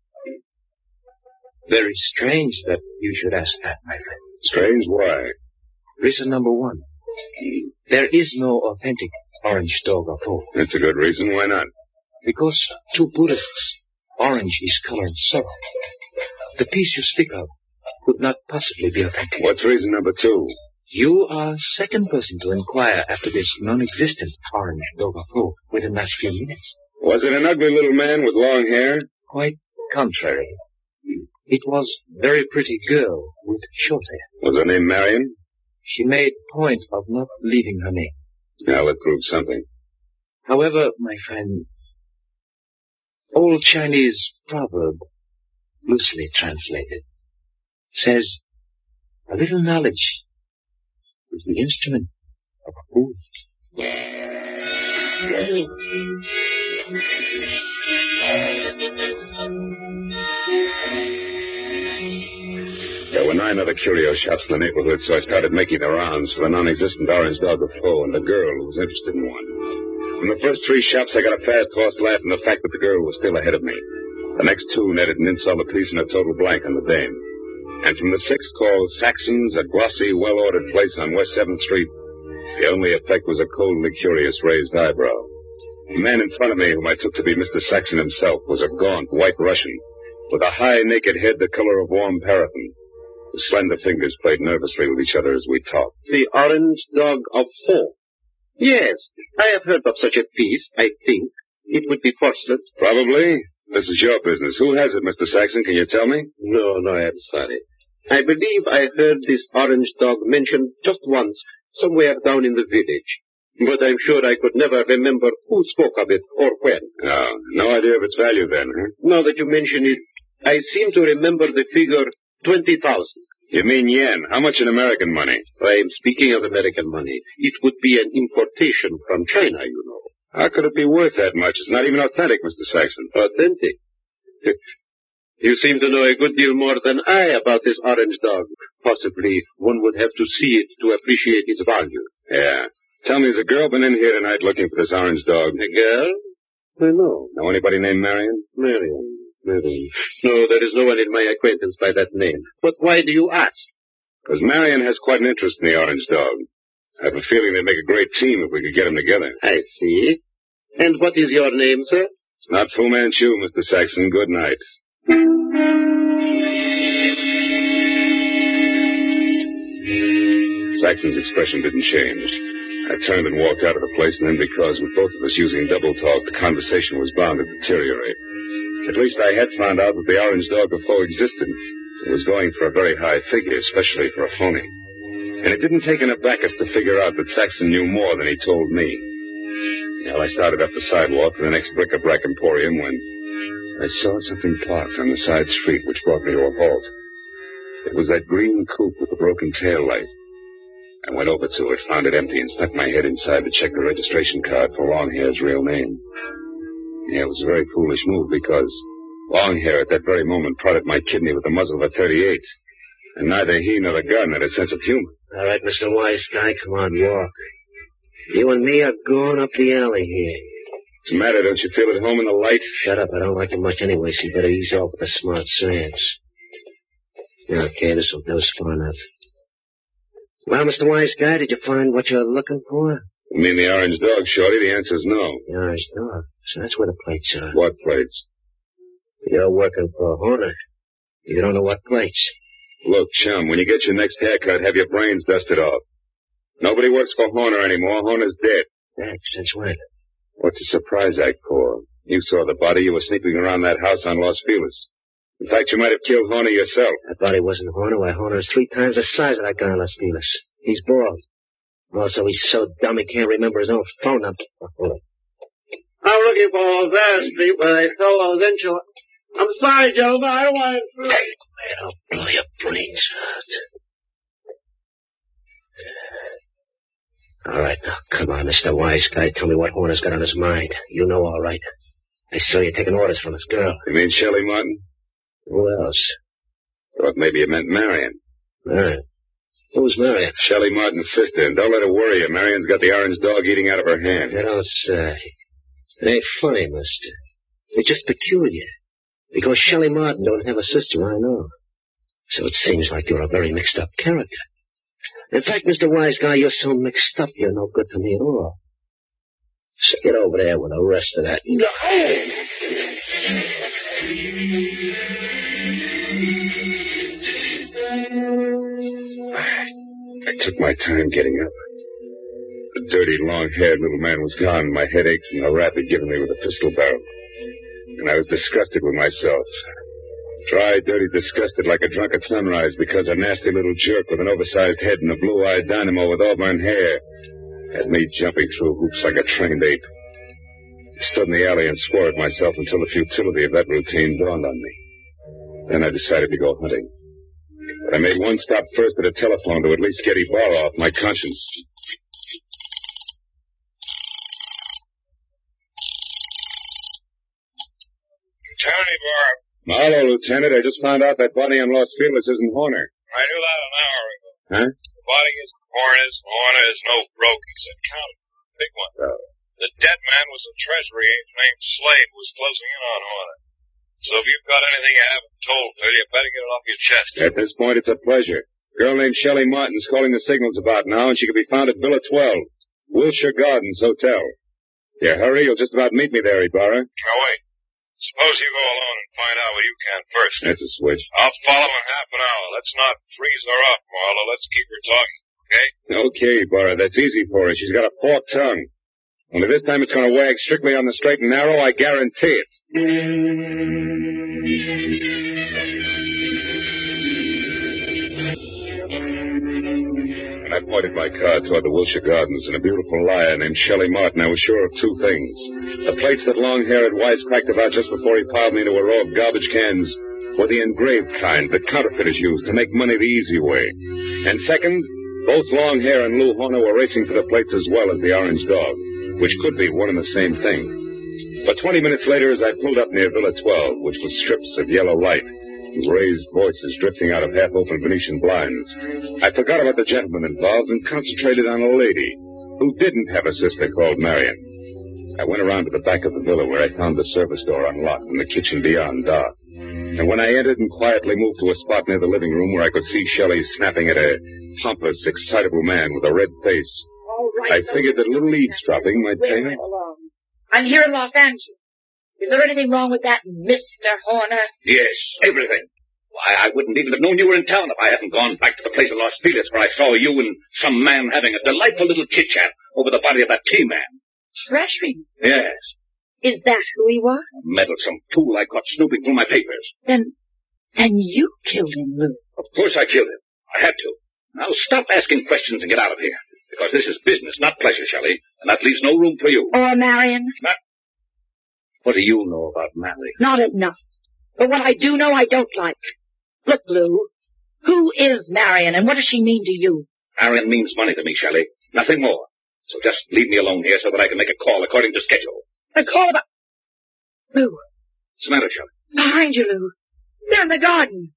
Very strange that you should ask that, my friend. Strange? Why? Reason number one. There is no authentic orange dog of foe. That's a good reason. Why not? Because to Buddhists, orange is color of sorrow. The piece you speak of could not possibly be authentic. What's reason number two? You are second person to inquire after this non-existent orange Dogafo within the last few minutes. Was it an ugly little man with long hair? Quite contrary. It was a very pretty girl with short hair. Was her name Marion? She made point of not leaving her name. Now, that proves something. However, my friend, old Chinese proverb, loosely translated, says, a little knowledge is the instrument of a fool. There were 9 other curio shops in the neighborhood, so I started making the rounds for the non-existent orange Dogafo and the girl who was interested in one. From the first 3 shops, I got a fast horse laugh in the fact that the girl was still ahead of me. The next 2 netted an insult apiece and a total blank on the dame. And from the 6th, called Saxon's, a glossy, well-ordered place on West 7th Street, the only effect was a coldly curious raised eyebrow. The man in front of me, whom I took to be Mr. Saxon himself, was a gaunt, white Russian, with a high, naked head the color of warm paraffin. His slender fingers played nervously with each other as we talked. The Orange Dog of Four. Yes, I have heard of such a piece, I think. It would be fortunate. Probably. This is your business. Who has it, Mr. Saxon? Can you tell me? No, I'm sorry. I believe I heard this Orange Dog mentioned just once, somewhere down in the village. But I'm sure I could never remember who spoke of it or when. Oh, no idea of its value then, huh? Now that you mention it, I seem to remember the figure 20,000. You mean yen? How much in American money? I am speaking of American money. It would be an importation from China, you know. How could it be worth that much? It's not even authentic, Mr. Saxon. Authentic? You seem to know a good deal more than I about this Orange Dog. Possibly one would have to see it to appreciate its value. Yeah. Tell me, has a girl been in here tonight looking for this Orange Dog? A girl? No. Know anybody named Marion? Marion. No, there is no one in my acquaintance by that name. But why do you ask? Because Marion has quite an interest in the Orange Dog. I have a feeling they'd make a great team if we could get them together. I see. And what is your name, sir? It's not Fu Manchu, Mr. Saxon. Good night. Saxon's expression didn't change. I turned and walked out of the place, and then because with both of us using double talk, the conversation was bound to deteriorate. At least I had found out that the Orange Dogafo existed. It was going for a very high figure, especially for a phony. And it didn't take an abacus to figure out that Saxon knew more than he told me. Well, I started up the sidewalk for the next bric-a-brac emporium when I saw something parked on the side street, which brought me to a halt. It was that green coupe with the broken tail light. I went over to it, found it empty, and stuck my head inside to check the registration card for Longhair's real name. Yeah, it was a very foolish move because Longhair at that very moment prodded my kidney with the muzzle of a .38. And neither he nor the gun had a sense of humor. All right, Mr. Wise Guy, come on, walk. You and me are going up the alley here. What's the matter? Don't you feel at home in the light? Shut up. I don't like it much anyway, so you better ease off with the smart sands. Okay, this'll do us far enough. Well, Mr. Wise Guy, did you find what you're looking for? You mean the Orange Dog, Shorty? The answer's no. The Orange Dog? So that's where the plates are. What plates? You're working for Horner. You don't know what plates. Look, chum, when you get your next haircut, have your brains dusted off. Nobody works for Horner anymore. Horner's dead. Dead? Since when? What's a surprise act for? You saw the body. You were sneaking around that house on Los Feliz. In fact, you might have killed Horner yourself. That body wasn't Horner. Why, Horner's 3 times the size of that guy on Los Feliz. He's bald. Also, he's so dumb he can't remember his own phone number. I'm looking for Olvera Street where they sell those insulin. I'm sorry, Joe, but I don't want to... Hey, I'll blow your brains out. All right, now, come on, Mr. Wise Guy. Tell me what Horner's got on his mind. You know all right. I saw you taking orders from this girl. You mean Shelley Martin? Who else? Thought maybe you meant Marion. Marion? Who's Marion? Shelley Martin's sister, and don't let her worry you. Marion's got the Orange Dog eating out of her hand. You don't say. It ain't funny, mister. It's just peculiar. Because Shelley Martin don't have a sister, I know. So it seems like you're a very mixed-up character. In fact, Mr. Wise Guy, you're so mixed up, you're no good to me at all. So get over there with the rest of that. I took my time getting up. The dirty, long-haired little man was gone. My head ached from the rap he'd given me with a pistol barrel. And I was disgusted with myself. Dry, dirty, disgusted like a drunk at sunrise because a nasty little jerk with an oversized head and a blue-eyed dynamo with auburn hair had me jumping through hoops like a trained ape. I stood in the alley and swore at myself until the futility of that routine dawned on me. Then I decided to go hunting. But I made one stop first at a telephone to at least get Ibarra off my conscience. Tony Barb. Hello, Lieutenant. I just found out that body in Los Feliz isn't Horner. I knew that an hour ago. Huh? The body is Horner's. Horner is no broke. He's a count. Big one. Oh. The dead man was a treasury agent named Slade who was closing in on Horner. So if you've got anything you haven't told, Phil, you better get it off your chest. At this point, it's a pleasure. A girl named Shelley Martin's calling the signals about now, and she can be found at Villa 12, Wilshire Gardens Hotel. You hurry, you'll just about meet me there, Ibarra. Now, wait. Suppose you go alone and find out what you can first. That's a switch. I'll follow in half an hour. Let's not freeze her up, Marlowe. Let's keep her talking, okay? Okay, Ibarra, that's easy for her. She's got a forked tongue. Only this time it's going to wag strictly on the straight and narrow, I guarantee it. And I pointed my car toward the Wilshire Gardens, and a beautiful liar named Shelley Martin. I was sure of two things. The plates that Longhair had wisecracked about just before he piled me into a row of garbage cans were the engraved kind that counterfeiters use to make money the easy way. And second, both Longhair and Lou Horner were racing for the plates as well as the orange dog, which could be one and the same thing. But 20 minutes later, as I pulled up near Villa 12, which was strips of yellow light, and raised voices drifting out of half-open Venetian blinds, I forgot about the gentleman involved and concentrated on a lady who didn't have a sister called Marion. I went around to the back of the villa where I found the service door unlocked and the kitchen beyond dark. And when I entered and quietly moved to a spot near the living room where I could see Shelley snapping at a pompous, excitable man with a red face, I figured that a little eavesdropping might pay me. I'm here in Los Angeles. Is there anything wrong with that Mr. Horner? Yes, everything. Why, I wouldn't even have known you were in town if I hadn't gone back to the place in Los Feliz where I saw you and some man having a delightful little chit-chat over the body of that key man. Treasury? Yes. Is that who he was? A meddlesome fool I caught snooping through my papers. Then you killed him, Lou. Of course I killed him. I had to. Now stop asking questions and get out of here. Because this is business, not pleasure, Shelley. And that leaves no room for you. Or Marion? What do you know about Marion? Not enough. But what I do know, I don't like. Look, Lou, who is Marion and what does she mean to you? Marion means money to me, Shelley. Nothing more. So just leave me alone here so that I can make a call according to schedule. A call about... Lou. What's the matter, Shelley? Behind you, Lou. They're in the garden.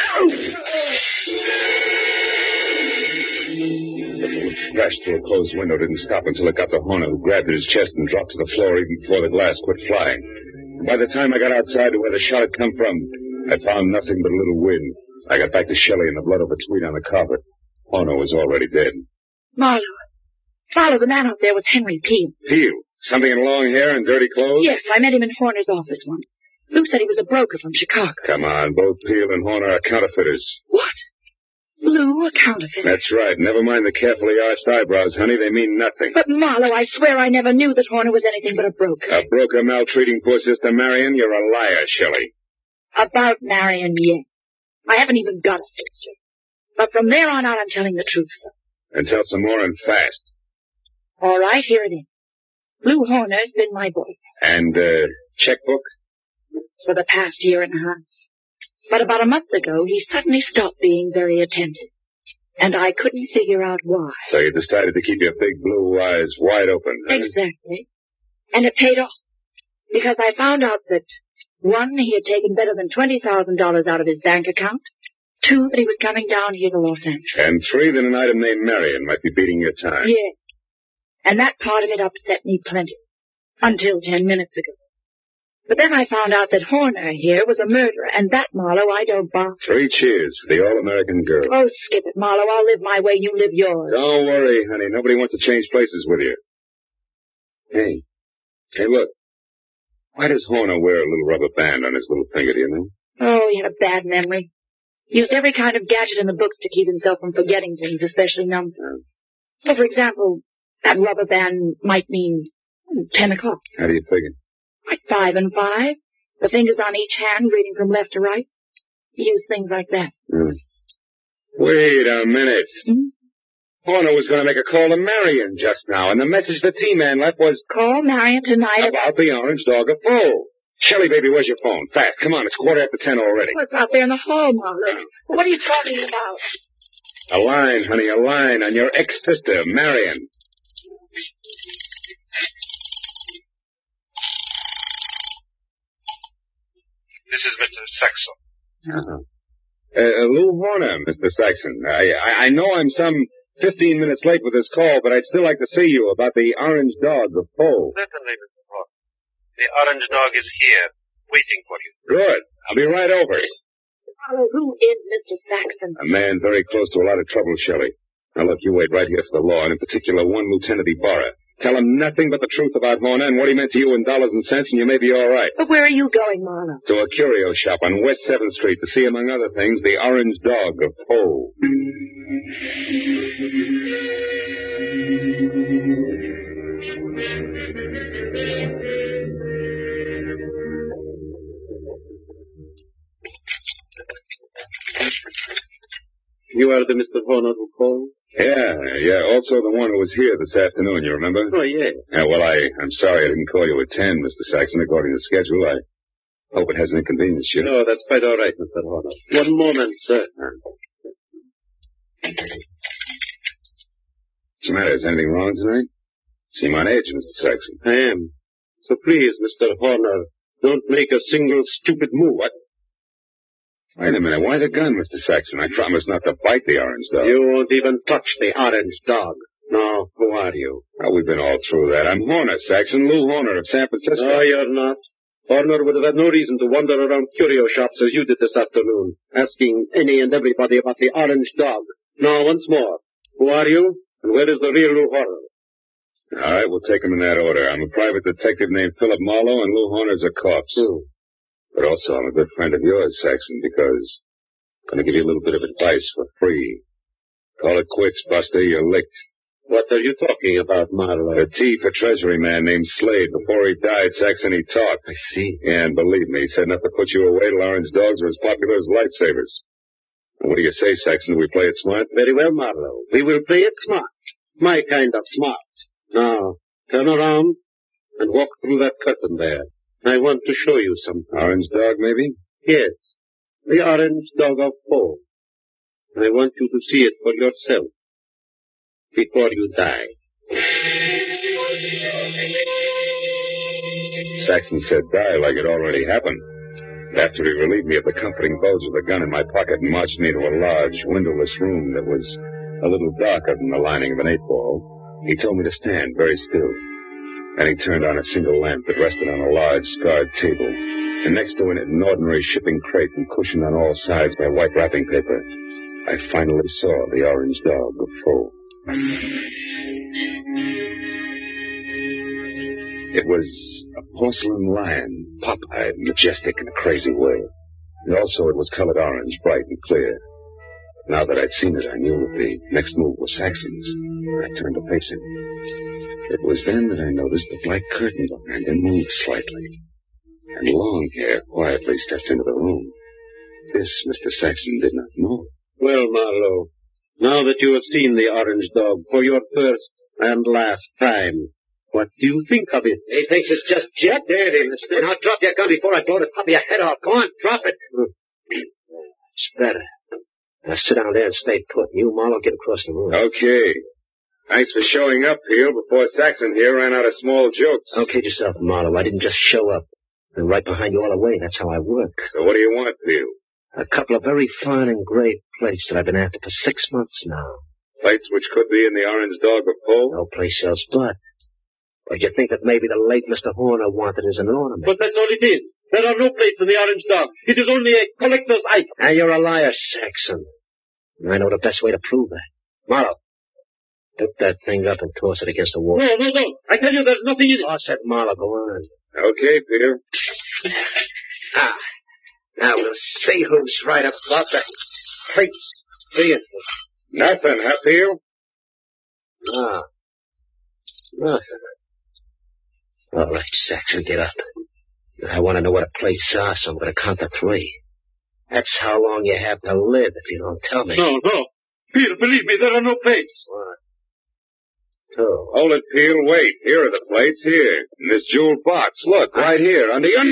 The fool crashed through a closed window, didn't stop until it got to Horner, who grabbed at his chest and dropped to the floor even before the glass quit flying. And by the time I got outside to where the shot had come from, I found nothing but a little wind. I got back to Shelley and the blood of a tweed on the carpet. Horner was already dead. Marlowe, the man out there was Henry Peel. Peel? Something in long hair and dirty clothes? Yes, I met him in Horner's office once. Lou said he was a broker from Chicago. Come on, both Peel and Horner are counterfeiters. What? Lou, a counterfeiter? That's right. Never mind the carefully arched eyebrows, honey. They mean nothing. But, Marlowe, I swear I never knew that Horner was anything but a broker. A broker maltreating poor sister Marion? You're a liar, Shelley. About Marion, yes. I haven't even got a sister. But from there on out, I'm telling the truth. And tell some more and fast. All right, here it is. Lou Horner's been my boyfriend. And, checkbook? For the past year and a half. But about a month ago, he suddenly stopped being very attentive. And I couldn't figure out why. So you decided to keep your big blue eyes wide open, huh? Exactly. And it paid off. Because I found out that, 1, he had taken better than $20,000 out of his bank account. 2, that he was coming down here to Los Angeles. And 3, that an item named Marion might be beating your time. Yes. And that part of it upset me plenty. Until 10 minutes ago. But then I found out that Horner here was a murderer, and that, Marlowe, I don't buy. 3 cheers for the all-American girl. Oh, skip it, Marlowe. I'll live my way, you live yours. Don't worry, honey. Nobody wants to change places with you. Hey, look. Why does Horner wear a little rubber band on his little finger, do you know? Oh, he had a bad memory. Used every kind of gadget in the books to keep himself from forgetting things, especially numbers. So, for example, that rubber band might mean 10 o'clock. How do you figure? Like 5 and 5. The fingers on each hand reading from left to right. He used things like that. Wait a minute. Horner was going to make a call to Marion just now, and the message the T-Man left was... Call Marion tonight about the orange dog of Poe. Shelley, baby, where's your phone? Fast, come on, it's 10:15 already. What's out there in the hall, Marlo? What are you talking about? A line, honey, a line on your ex-sister, Marion. This is Mr. Saxon. Lou Horner, Mr. Saxon. I know I'm some 15 minutes late with this call, but I'd still like to see you about the orange dog of Poe. Certainly, Mr. Horner. The orange dog is here, waiting for you. Good. I'll be right over. Who is Mr. Saxon? A man very close to a lot of trouble, Shelley. Now, look, you wait right here for the law, and in particular, one Lieutenant Ibarra. Tell him nothing but the truth about Horner and what he meant to you in dollars and cents, and you may be all right. But where are you going, Marlo? To a curio shop on West 7th Street to see, among other things, the orange dog of Poe. You are the Mr. Horner who called? Yeah. Also the one who was here this afternoon, you remember? Oh, yeah. Yeah, well, I'm sorry I didn't call you at 10, Mr. Saxon, according to schedule. I hope it hasn't inconvenienced you. No, that's quite all right, Mr. Horner. One moment, sir. What's the matter? Is anything wrong tonight? Seem on edge, Mr. Saxon. I am. So please, Mr. Horner, don't make a single stupid move. What? Wait a minute. Why the gun, Mr. Saxon? I promised not to bite the orange dog. You won't even touch the orange dog. No, who are you? Oh, we've been all through that. I'm Horner, Saxon, Lou Horner of San Francisco. No, you're not. Horner would have had no reason to wander around curio shops as you did this afternoon, asking any and everybody about the orange dog. Now, once more, who are you, and where is the real Lou Horner? All right, we'll take them in that order. I'm a private detective named Philip Marlowe, and Lou Horner's a corpse. But also, I'm a good friend of yours, Saxon, because I'm going to give you a little bit of advice for free. Call it quits, Buster. You're licked. What are you talking about, Marlowe? A T for Treasury man named Slade. Before he died, Saxon, he talked. I see. Yeah, and believe me, he said not to put you away till orange dogs are as popular as lifesavers. And what do you say, Saxon? Do we play it smart? Very well, Marlowe. We will play it smart. My kind of smart. Now, turn around and walk through that curtain there. I want to show you something. Orange dog, maybe? Yes. The orange dog of Poe. I want you to see it for yourself. Before you die. Saxon said die like it already happened. After he relieved me of the comforting bulge of the gun in my pocket and marched me to a large, windowless room that was a little darker than the lining of an 8-ball, he told me to stand very still. Then he turned on a single lamp that rested on a large, scarred table, and next to it an ordinary shipping crate and cushioned on all sides by white wrapping paper. I finally saw the orange dog of Poe. It was a porcelain lion, pop-eyed, majestic in a crazy way. And also it was colored orange, bright and clear. Now that I'd seen it, I knew that the next move was Saxon's. I turned to face him. It was then that I noticed the black curtain behind him moved slightly, and long hair quietly stepped into the room. This Mr. Saxon did not know. Well, Marlowe, now that you have seen the orange dog for your first and last time, what do you think of it? He thinks it's just jet. There it is, mister. Now drop your gun before I blow the top of your head off. Go on, drop it. It's better. Now sit down there and stay put. You, Marlowe, get across the room. Okay. Thanks for showing up, Peel, before Saxon here ran out of small jokes. Don't kid yourself, Marlowe. I didn't just show up. I'm right behind you all the way. That's how I work. So what do you want, Peel? A couple of very fine engraved plates that I've been after for 6 months now. Plates which could be in the orange dog of Poe? No place else but. Or do you think that maybe the late Mr. Horner wanted as an ornament? But that's all it is. There are no plates in the orange dog. It is only a collector's item. Now, you're a liar, Saxon. And I know the best way to prove that. Marlowe, pick that thing up and toss it against the wall. No. I tell you, there's nothing in it. Toss it, Marlowe. Go on. Okay, Peel. Now we'll see who's right about that. plates. See it. Nothing, huh, Peel? No. Nothing. All right, Saxon, get up. I want to know what the plates are, so I'm going to count to 3. That's how long you have to live if you don't tell me. No. Peel, believe me, there are no plates. 1, 2. Hold it, Peel. Wait. Here are the plates. Here. In this jeweled box. Look, right here. Under your...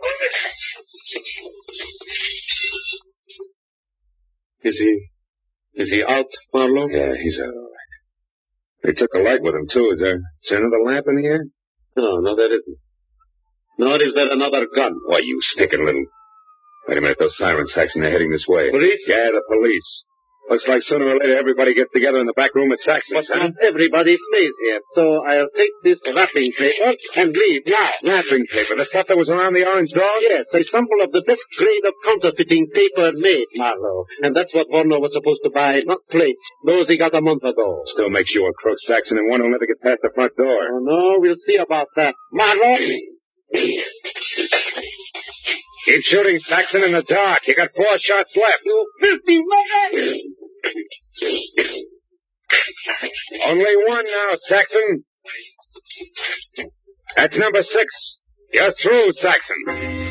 Is he out, Marlowe? Yeah, he's out all right. They took a light with him, too. Is there another lamp in here? No, there isn't. Nor is there another gun. Why, you sticking little... Wait a minute, those sirens, Saxon, they're heading this way. Police? Yeah, the police. Looks like sooner or later everybody gets together in the back room at Saxon's. But not everybody stays here, so I'll take this wrapping paper and leave now. Wrapping paper? The stuff that was around the orange dog? Yes, a sample of the best grade of counterfeiting paper made, Marlowe. And that's what Horner was supposed to buy, not plates. Those he got a month ago. Still makes you a crook, Saxon, and one who'll never get past the front door. Oh, no, we'll see about that. Marlowe! Keep shooting, Saxon, in the dark. You got 4 shots left. You filthy mother! Only one now, Saxon. That's number 6. You're through, Saxon.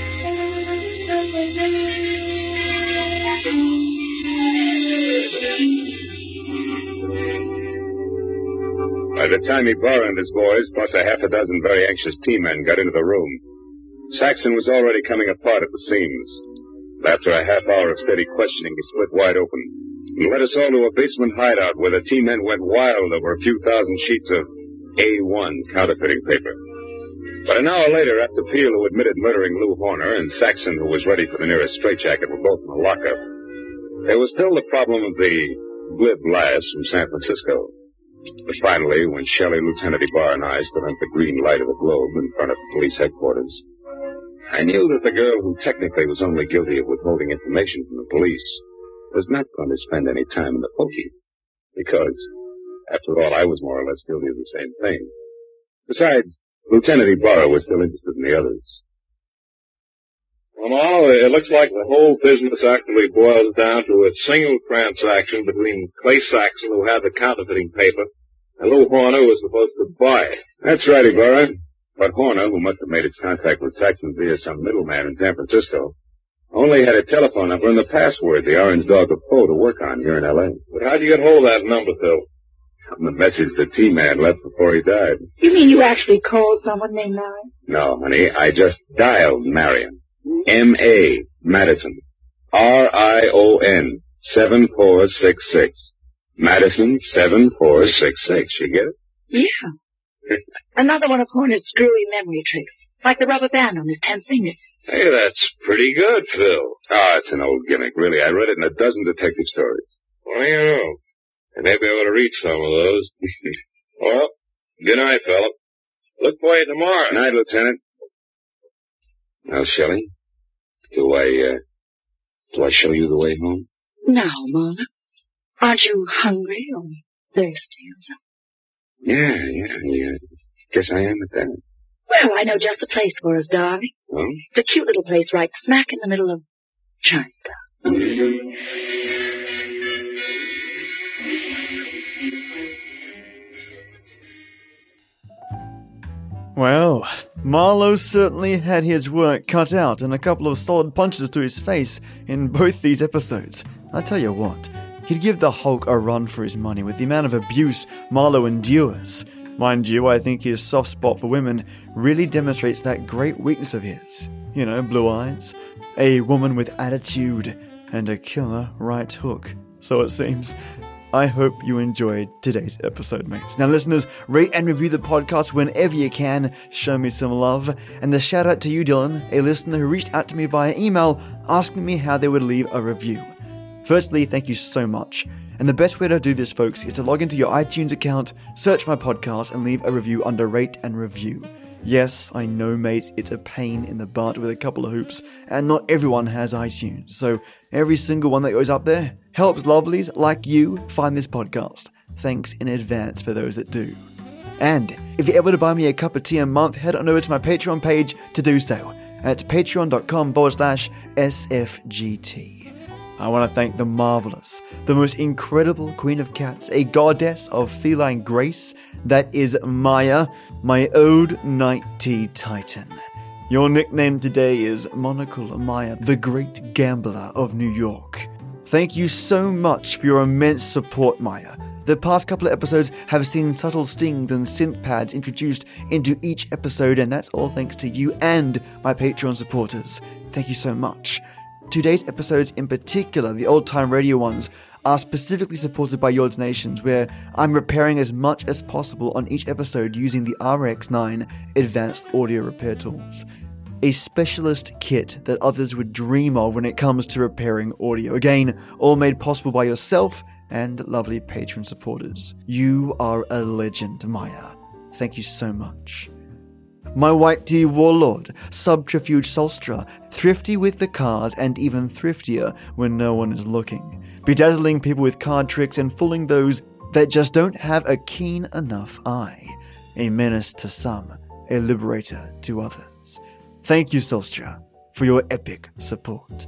By the time Ibarra and his boys, plus a half a dozen very anxious T-men, got into the room, Saxon was already coming apart at the seams. After a half hour of steady questioning, he split wide open and led us all to a basement hideout where the T-men went wild over a few thousand sheets of A1 counterfeiting paper. But an hour later, after Peel, who admitted murdering Lou Horner, and Saxon, who was ready for the nearest straitjacket, were both in the lockup, there was still the problem of the glib lass from San Francisco. But finally, when Shelley, Lieutenant Ibarra, and I stood under the green light of the globe in front of police headquarters, I knew that the girl who technically was only guilty of withholding information from the police was not going to spend any time in the pokey. Because, after all, I was more or less guilty of the same thing. Besides, Lieutenant Ibarra was still interested in the others. Well, it looks like the whole business actually boils down to a single transaction between Clay Saxon, who had the counterfeiting paper, and Lou Horner, who was supposed to buy it. That's right, Ibarra. But Horner, who must have made its contact with Saxon via some middleman in San Francisco, only had a telephone number and the password, the Orange Dog of Poe, to work on here in L.A. But how'd you get hold of that number, Phil? From the message the T-Man left before he died. You mean you actually called someone named Marion? No, honey, I just dialed Marion. M.A. Madison. R-I-O-N 7466. Madison 7466. You get it? Yeah. Another one of Horner's screwy memory tricks, like the rubber band on his 10 fingers. Hey, that's pretty good, Phil. Oh, it's an old gimmick, really. I read it in a dozen detective stories. Well, you know, I may be able to read some of those. Well, good night, fella. Look for you tomorrow. Good night, Lieutenant. Now, Shelley, do I show you the way home? No, Mona. Aren't you hungry or thirsty or something? Yeah. Guess I am at that. Well, I know just the place for us, darling. Oh? It's a cute little place right smack in the middle of Chinatown. Well, Marlowe certainly had his work cut out and a couple of solid punches to his face in both these episodes. I tell you what, he'd give the Hulk a run for his money with the amount of abuse Marlowe endures. Mind you, I think his soft spot for women really demonstrates that great weakness of his. You know, blue eyes, a woman with attitude, and a killer right hook. So it seems. I hope you enjoyed today's episode, mates. Now, listeners, rate and review the podcast whenever you can. Show me some love. And a shout out to you, Dylan, a listener who reached out to me via email asking me how they would leave a review. Firstly, thank you so much. And the best way to do this, folks, is to log into your iTunes account, search my podcast, and leave a review under Rate and Review. Yes, I know, mates, it's a pain in the butt with a couple of hoops, and not everyone has iTunes, so every single one that goes up there helps lovelies like you find this podcast. Thanks in advance for those that do. And if you're able to buy me a cup of tea a month, head on over to my Patreon page to do so at patreon.com/SFGT. I want to thank the marvelous, the most incredible Queen of Cats, a goddess of feline grace, that is Maya, my Ode Night Tea Titan. Your nickname today is Monocle Maya, the great gambler of New York. Thank you so much for your immense support, Maya. The past couple of episodes have seen subtle stings and synth pads introduced into each episode, and that's all thanks to you and my Patreon supporters. Thank you so much. Today's episodes in particular, the old-time radio ones, are specifically supported by your donations, where I'm repairing as much as possible on each episode using the RX9 Advanced Audio Repair Tools. A specialist kit that others would dream of when it comes to repairing audio. Again, all made possible by yourself and lovely Patreon supporters. You are a legend, Maya. Thank you so much. My White Tea Warlord, Subterfuge Solstra, thrifty with the cards and even thriftier when no one is looking. Bedazzling people with card tricks and fooling those that just don't have a keen enough eye. A menace to some, a liberator to others. Thank you, Solstra, for your epic support.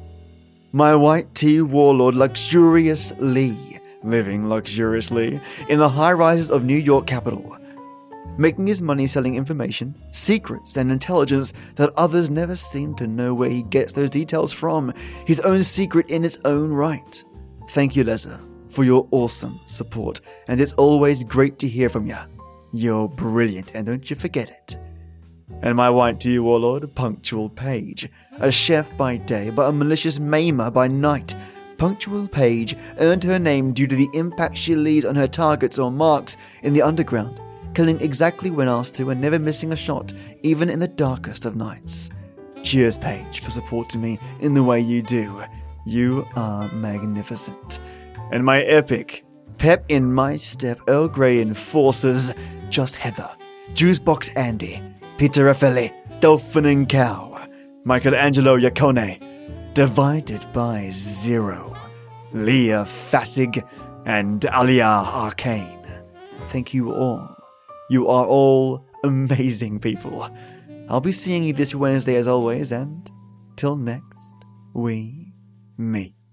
My White Tea Warlord, Luxurious Lee, living luxuriously in the high rises of New York capital, making his money selling information, secrets, and intelligence that others never seem to know where he gets those details from, his own secret in its own right. Thank you, Leza, for your awesome support, and it's always great to hear from you. You're brilliant, and don't you forget it. And my White Tea Warlord, Punctual Page, a chef by day, but a malicious maimer by night. Punctual Page earned her name due to the impact she leaves on her targets or marks in the underground, killing exactly when asked to and never missing a shot, even in the darkest of nights. Cheers, Paige, for supporting me in the way you do. You are magnificent. And my epic, Pep in My Step, Earl Grey Enforcers, Just Heather, Juicebox Andy, Peter Raffaele, Dolphin and Cow, Michelangelo Iacone, Divided by Zero, Leah Fassig, and Alia Arcane. Thank you all. You are all amazing people. I'll be seeing you this Wednesday as always, and till next we meet.